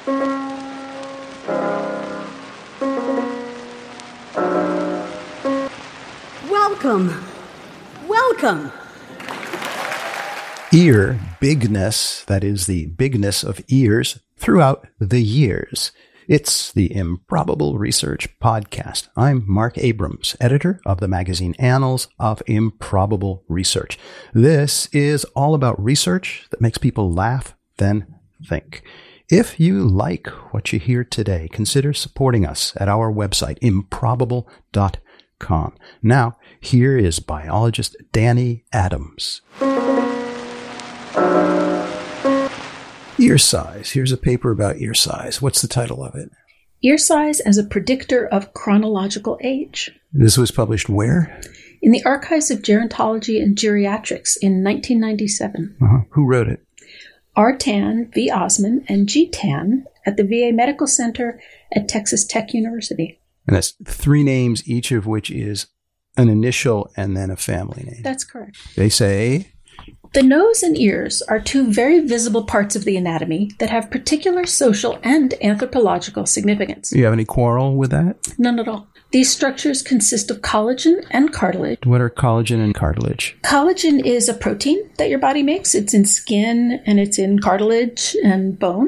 Welcome. Welcome. Ear bigness, that is the bigness of ears throughout the years. It's the Improbable Research Podcast. I'm Mark Abrams, editor of the magazine Annals of Improbable Research. This is all about research that makes people laugh, then think. If you like what you hear today, consider supporting us at our website, improbable.com. Now, here is biologist Danny Adams. Ear size. Here's a paper about ear size. What's the title of it? Ear size as a predictor of chronological age. This was published where? In the Archives of Gerontology and Geriatrics in 1997. Who wrote it? R. Tan, V. Osman, and G. Tan at the VA Medical Center at Texas Tech University. And that's three names, each of which is an initial and then a family name. That's correct. They say... The nose and ears are two very visible parts of the anatomy that have particular social and anthropological significance. Do you have any quarrel with that? None at all. These structures consist of collagen and cartilage. What are collagen and cartilage? Collagen is a protein that your body makes. It's in skin and it's in cartilage and bone.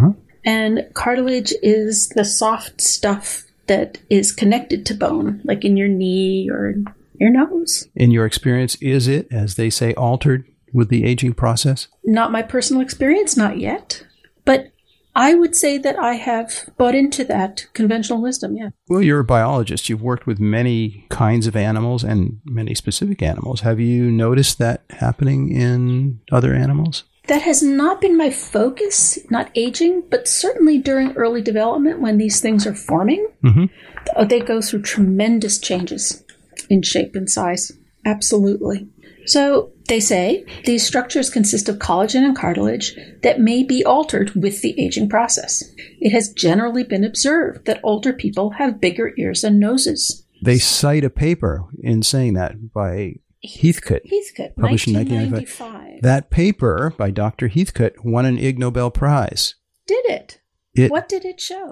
And cartilage is the soft stuff that is connected to bone, like in your knee or your nose. In your experience, is it, as they say, altered with the aging process? Not my personal experience, not yet. But I would say that I have bought into that conventional wisdom, yeah. Well, you're a biologist. You've worked with many kinds of animals and many specific animals. Have you noticed that happening in other animals? That has not been my focus, not aging, but certainly during early development when these things are forming, they go through tremendous changes in shape and size. Absolutely. So they say these structures consist of collagen and cartilage that may be altered with the aging process. It has generally been observed that older people have bigger ears and noses. They cite a paper in saying that by Heathcote, published in 1995. That paper by Dr. Heathcote won an Ig Nobel Prize. Did it? What did it show?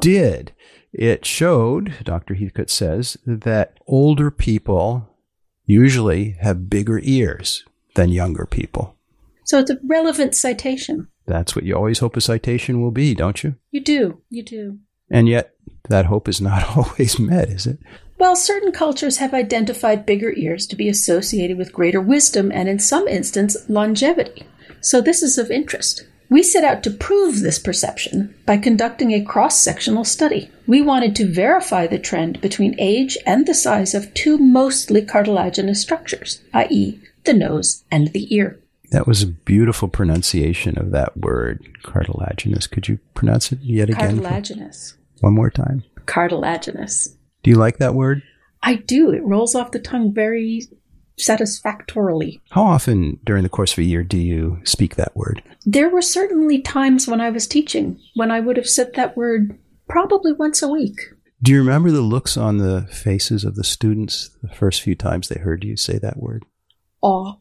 It showed, Dr. Heathcote says, that older people usually have bigger ears than younger people. So it's a relevant citation. That's what you always hope a citation will be, don't you? You do. And yet, that hope is not always met, is it? Well, certain cultures have identified bigger ears to be associated with greater wisdom and, in some instances, longevity. So this is of interest. We set out to prove this perception by conducting a cross-sectional study. We wanted to verify the trend between age and the size of two mostly cartilaginous structures, i.e., the nose and the ear. That was a beautiful pronunciation of that word, cartilaginous. Could you pronounce it yet again? Cartilaginous. One more time. Cartilaginous. Do you like that word? I do. It rolls off the tongue very satisfactorily. How often during the course of a year do you speak that word? There were certainly times when I was teaching when I would have said that word probably once a week. Do you remember the looks on the faces of the students the first few times they heard you say that word? Awe.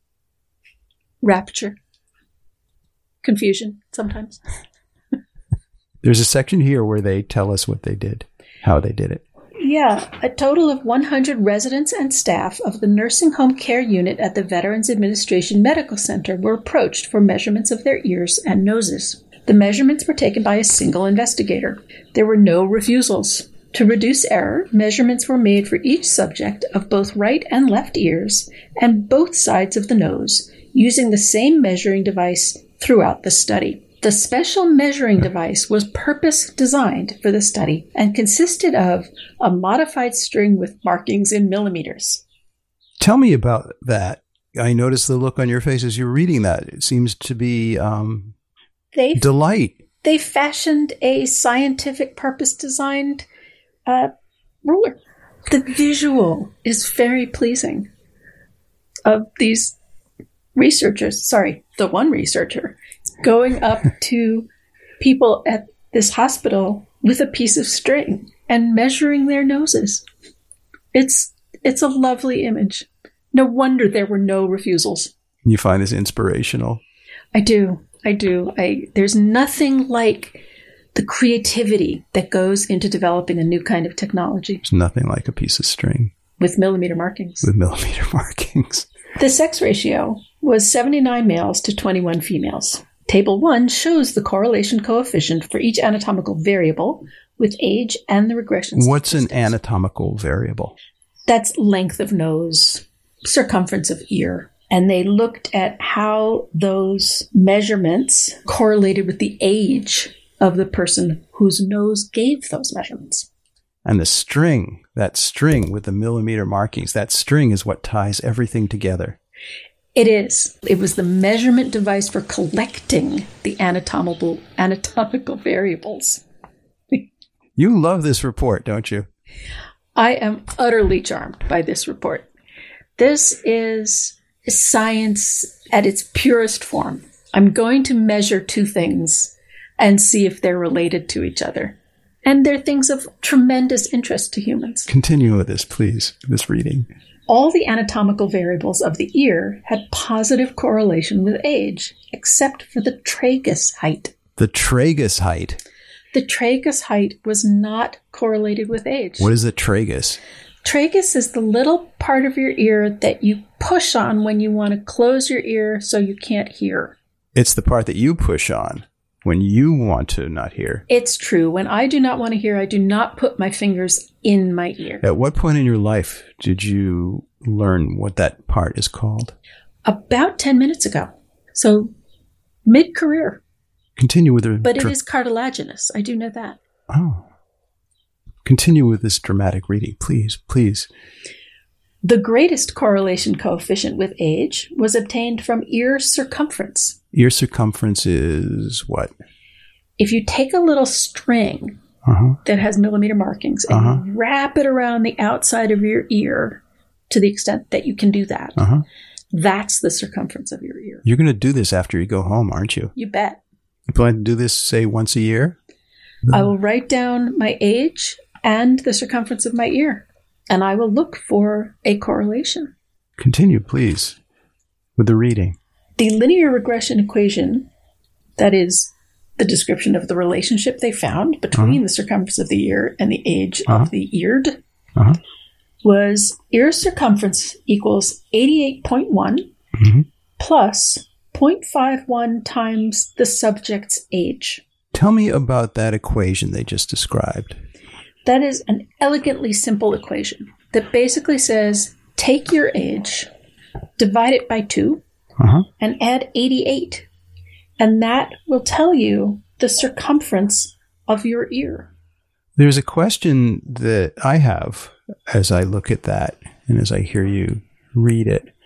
Rapture. Confusion, sometimes. There's a section here where they tell us what they did, how they did it. Yeah, a total of 100 residents and staff of the Nursing Home Care Unit at the Veterans Administration Medical Center were approached for measurements of their ears and noses. The measurements were taken by a single investigator. There were no refusals. To reduce error, measurements were made for each subject of both right and left ears and both sides of the nose, using the same measuring device throughout the study. The special measuring device was purpose-designed for the study and consisted of a modified string with markings in millimeters. Tell me about that. I noticed the look on your face as you're reading that. It seems to be delight. They fashioned a scientific purpose-designed ruler. The visual is very pleasing of these researchers. The one researcher going up to people at this hospital with a piece of string and measuring their noses. It's a lovely image. No wonder there were no refusals. You find this inspirational? I do. There's nothing like the creativity that goes into developing a new kind of technology. There's nothing like a piece of string. With millimeter markings. With millimeter markings. The sex ratio was 79 males to 21 females. Table 1 shows the correlation coefficient for each anatomical variable with age and the regression What's statistics. an anatomical variable? That's length of nose, circumference of ear. And they looked at how those measurements correlated with the age of the person whose nose gave those measurements. And the string, that string with the millimeter markings, that string is what ties everything together. It is. It was the measurement device for collecting the anatomical variables. You love this report, don't you? I am utterly charmed by this report. This is science at its purest form. I'm going to measure two things and see if they're related to each other. And they're things of tremendous interest to humans. Continue with this, please, this reading. All the anatomical variables of the ear had positive correlation with age, except for the tragus height. The tragus height. The tragus height was not correlated with age. What is the tragus? Tragus is the little part of your ear that you push on when you want to close your ear so you can't hear. It's the part that you push on when you want to not hear. It's true. When I do not want to hear, I do not put my fingers in my ear. At what point in your life did you learn what that part is called? About 10 minutes ago. So mid-career. Continue with the... But it is cartilaginous. I do know that. Oh. Continue with this dramatic reading, please, please. The greatest correlation coefficient with age was obtained from ear circumference. Ear circumference is what? If you take a little string that has millimeter markings and you wrap it around the outside of your ear to the extent that you can do that, that's the circumference of your ear. You're going to do this after you go home, aren't you? You bet. You plan to do this, say, once a year? I will write down my age and the circumference of my ear, and I will look for a correlation. Continue, please, with the reading. The linear regression equation, that is the description of the relationship they found between the circumference of the ear and the age of the eared, was ear circumference equals 88.1 plus 0.51 times the subject's age. Tell me about that equation they just described. That is an elegantly simple equation that basically says, take your age, divide it by 2, and add 88. And that will tell you the circumference of your ear. There's a question that I have as I look at that and as I hear you read it.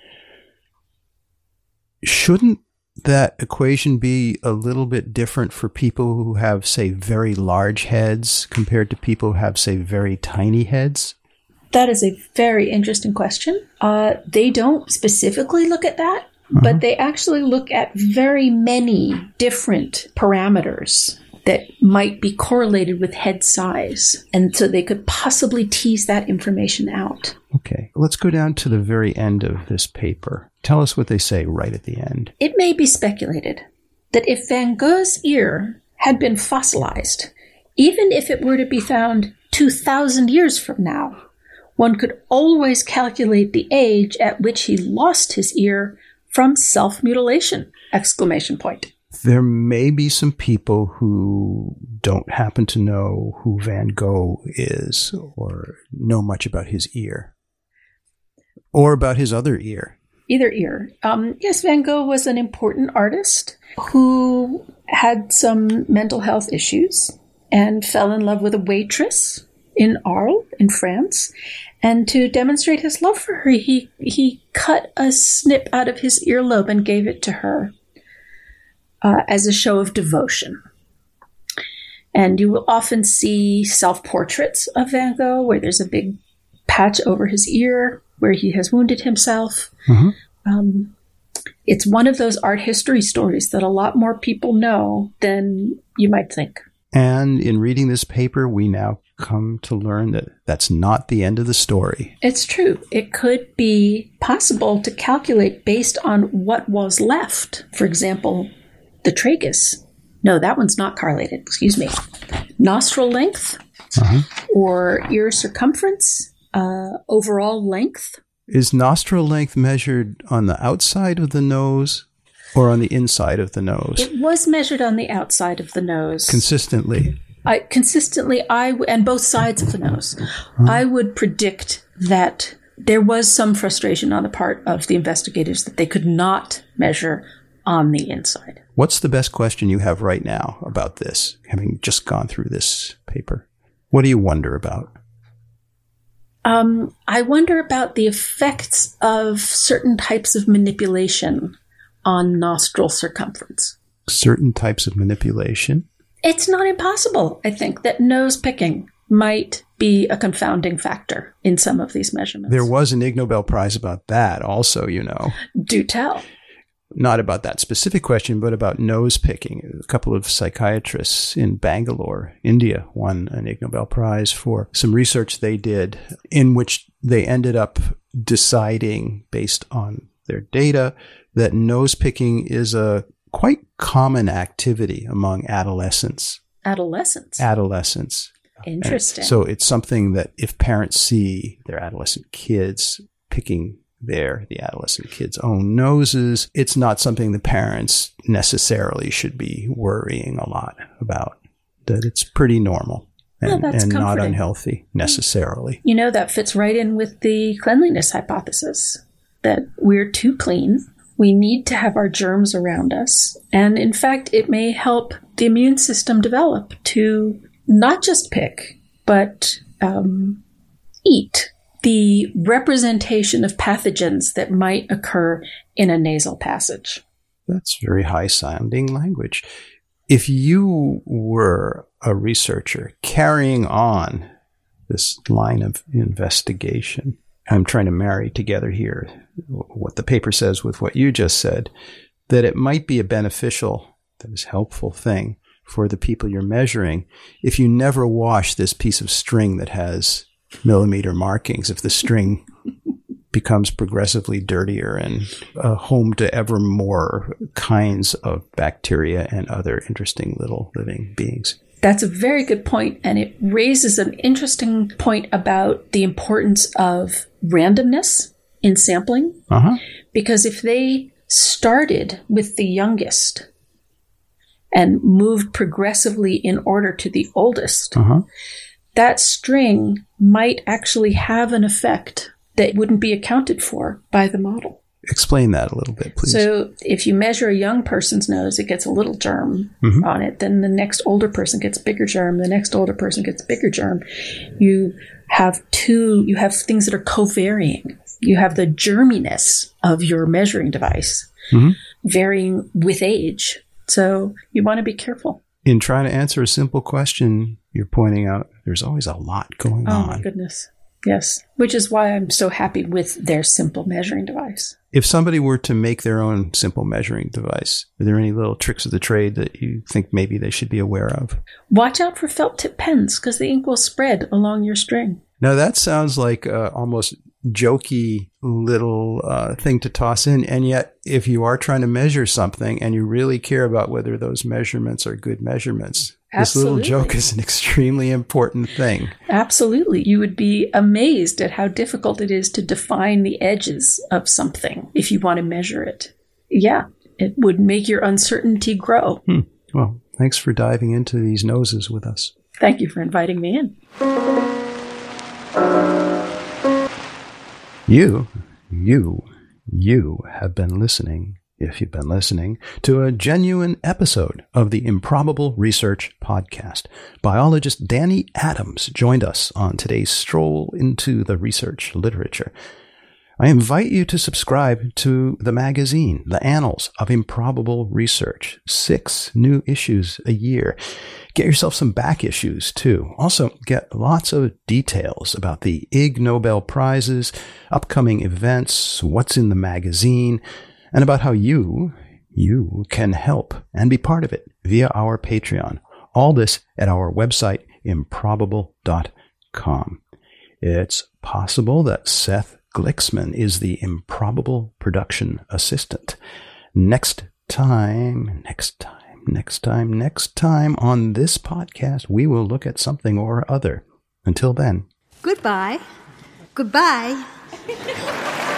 Shouldn't that equation be a little bit different for people who have, say, very large heads compared to people who have, say, very tiny heads? That is a very interesting question. They don't specifically look at that, but they actually look at very many different parameters that might be correlated with head size. And so they could possibly tease that information out. Okay, let's go down to the very end of this paper. Tell us what they say right at the end. It may be speculated that if Van Gogh's ear had been fossilized, even if it were to be found 2,000 years from now, one could always calculate the age at which he lost his ear from self-mutilation! ! There may be some people who don't happen to know who Van Gogh is or know much about his ear or about his other ear. Either ear. Yes, Van Gogh was an important artist who had some mental health issues and fell in love with a waitress in Arles, in France. And to demonstrate his love for her, he cut a snip out of his earlobe and gave it to her as a show of devotion. And you will often see self-portraits of Van Gogh where there's a big patch over his ear where he has wounded himself. It's one of those art history stories that a lot more people know than you might think. And in reading this paper, we now come to learn that that's not the end of the story. It's true. It could be possible to calculate based on what was left. For example, the tragus No, that one's not correlated. Excuse me. Nostril length or ear circumference, overall length. Is nostril length measured on the outside of the nose or on the inside of the nose? It was measured on the outside of the nose. Consistently? And both sides of the nose. I would predict that there was some frustration on the part of the investigators that they could not measure on the inside. What's the best question you have right now about this, having just gone through this paper? What do you wonder about? I wonder about the effects of certain types of manipulation on nostril circumference. Certain types of manipulation? It's not impossible, I think, that nose picking might be a confounding factor in some of these measurements. There was an Ig Nobel Prize about that also, you know. Do tell. Not about that specific question, but about nose picking. A couple of psychiatrists in Bangalore, India, won an Ig Nobel Prize for some research they did in which they ended up deciding, based on their data, that nose picking is a quite common activity among adolescents. Adolescents. Interesting. So it's something that if parents see their adolescent kids picking the adolescent kids' own noses, it's not something the parents necessarily should be worrying a lot about. That it's pretty normal and not unhealthy necessarily. You know, that fits right in with the cleanliness hypothesis, that we're too clean. We need to have our germs around us. And in fact, it may help the immune system develop to not just pick, but eat the representation of pathogens that might occur in a nasal passage. That's very high-sounding language. If you were a researcher carrying on this line of investigation, I'm trying to marry together here what the paper says with what you just said, that it might be a beneficial, that is helpful thing for the people you're measuring if you never wash this piece of string that has millimeter markings, if the string becomes progressively dirtier and home to ever more kinds of bacteria and other interesting little living beings. That's a very good point, and it raises an interesting point about the importance of randomness in sampling. Because if they started with the youngest and moved progressively in order to the oldest, that string might actually have an effect that wouldn't be accounted for by the model. Explain that a little bit, please. So if you measure a young person's nose, it gets a little germ on it. Then the next older person gets bigger germ. The next older person gets bigger germ. You have things that are co-varying. You have the germiness of your measuring device varying with age. So you want to be careful. In trying to answer a simple question, you're pointing out there's always a lot going on. Oh, my goodness. Yes. Which is why I'm so happy with their simple measuring device. If somebody were to make their own simple measuring device, are there any little tricks of the trade that you think maybe they should be aware of? Watch out for felt tip pens, because the ink will spread along your string. Now, that sounds like almost jokey little thing to toss in. And yet, if you are trying to measure something and you really care about whether those measurements are good measurements, this little joke is an extremely important thing. Absolutely. You would be amazed at how difficult it is to define the edges of something if you want to measure it. Yeah, it would make your uncertainty grow. Well, thanks for diving into these noses with us. Thank you for inviting me in. You have been listening, if you've been listening, to a genuine episode of the Improbable Research Podcast. Biologist Danny Adams joined us on today's stroll into the research literature. I invite you to subscribe to the magazine, The Annals of Improbable Research. 6 new issues a year. Get yourself some back issues, too. Also, get lots of details about the Ig Nobel Prizes, upcoming events, what's in the magazine, and about how you can help and be part of it via our Patreon. All this at our website, improbable.com. It's possible that Seth Glicksman is the Improbable production assistant. Next time, next time on this podcast, we will look at something or other. Until then. Goodbye. Goodbye.